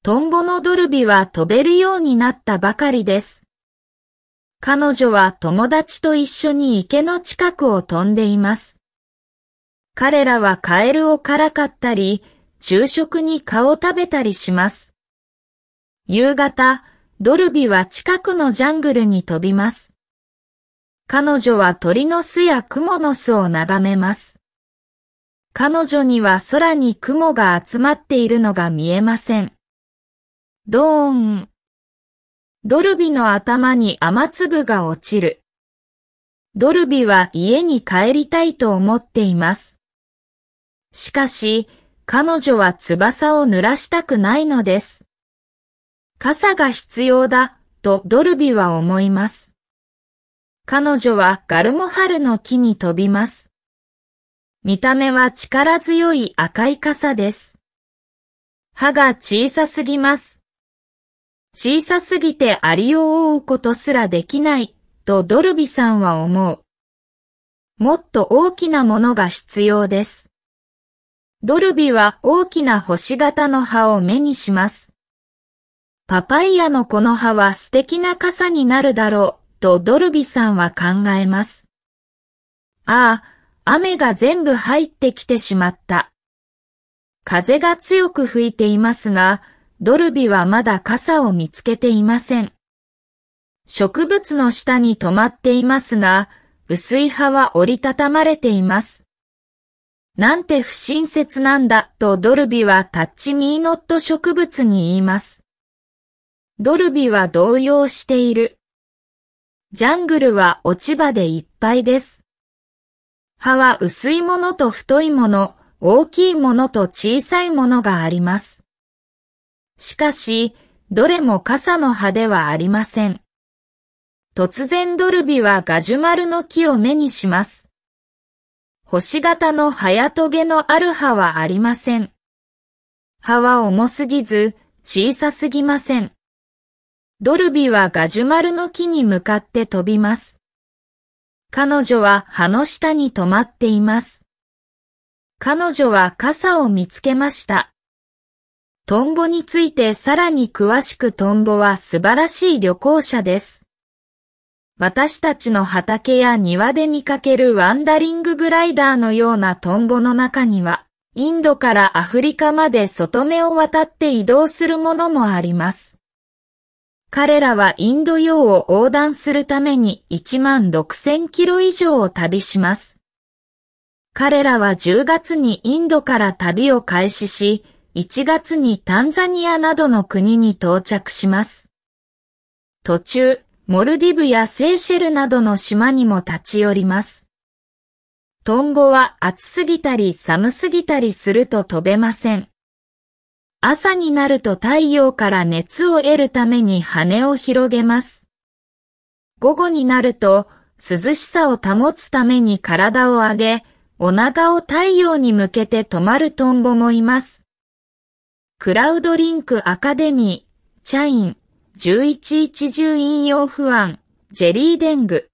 トンボのドルビは飛べるようになったばかりです。彼女は友達と一緒に池の近くを飛んでいます。彼らはカエルをからかったり、昼食に蚊を食べたりします。夕方、ドルビは近くのジャングルに飛びます。彼女は鳥の巣やクモの巣を眺めます。彼女には空に雲が集まっているのが見えません。ドーン。ドルビの頭に雨粒が落ちる。ドルビは家に帰りたいと思っています。しかし、彼女は翼を濡らしたくないのです。傘が必要だ、とドルビは思います。彼女はガルモハルの木に飛びます。見た目は力強い赤い傘です。葉が小さすぎます。小さすぎてアリを覆うことすらできない、とドルビさんは思う。もっと大きなものが必要です。ドルビは大きな星型の葉を目にします。パパイヤのこの葉は素敵な傘になるだろう、とドルビさんは考えます。ああ、雨が全部入ってきてしまった。風が強く吹いていますが、ドルビはまだ傘を見つけていません。植物の下に止まっていますが、薄い葉は折りたたまれています。なんて不親切なんだとドルビはタッチミーノット植物に言います。ドルビは動揺している。ジャングルは落ち葉でいっぱいです。葉は薄いものと太いもの、大きいものと小さいものがあります。しかし、どれも傘の葉ではありません。突然ドルビはガジュマルの木を目にします。星型の早トゲのある葉はありません。葉は重すぎず、小さすぎません。ドルビはガジュマルの木に向かって飛びます。彼女は葉の下に止まっています。彼女は傘を見つけました。トンボについてさらに詳しくトンボは素晴らしい旅行者です。私たちの畑や庭で見かけるワンダリンググライダーのようなトンボの中には、インドからアフリカまで外目を渡って移動するものもあります。彼らはインド洋を横断するために16,000キロ以上を旅します。彼らは10月にインドから旅を開始し、1月にタンザニアなどの国に到着します。途中、モルディブやセーシェルなどの島にも立ち寄ります。トンボは暑すぎたり寒すぎたりすると飛べません。朝になると太陽から熱を得るために羽を広げます。午後になると涼しさを保つために体を上げ、お腹を太陽に向けて止まるトンボもいます。クラウドリンクアカデミー、チャイン、1110引用不安、ジェリーデング。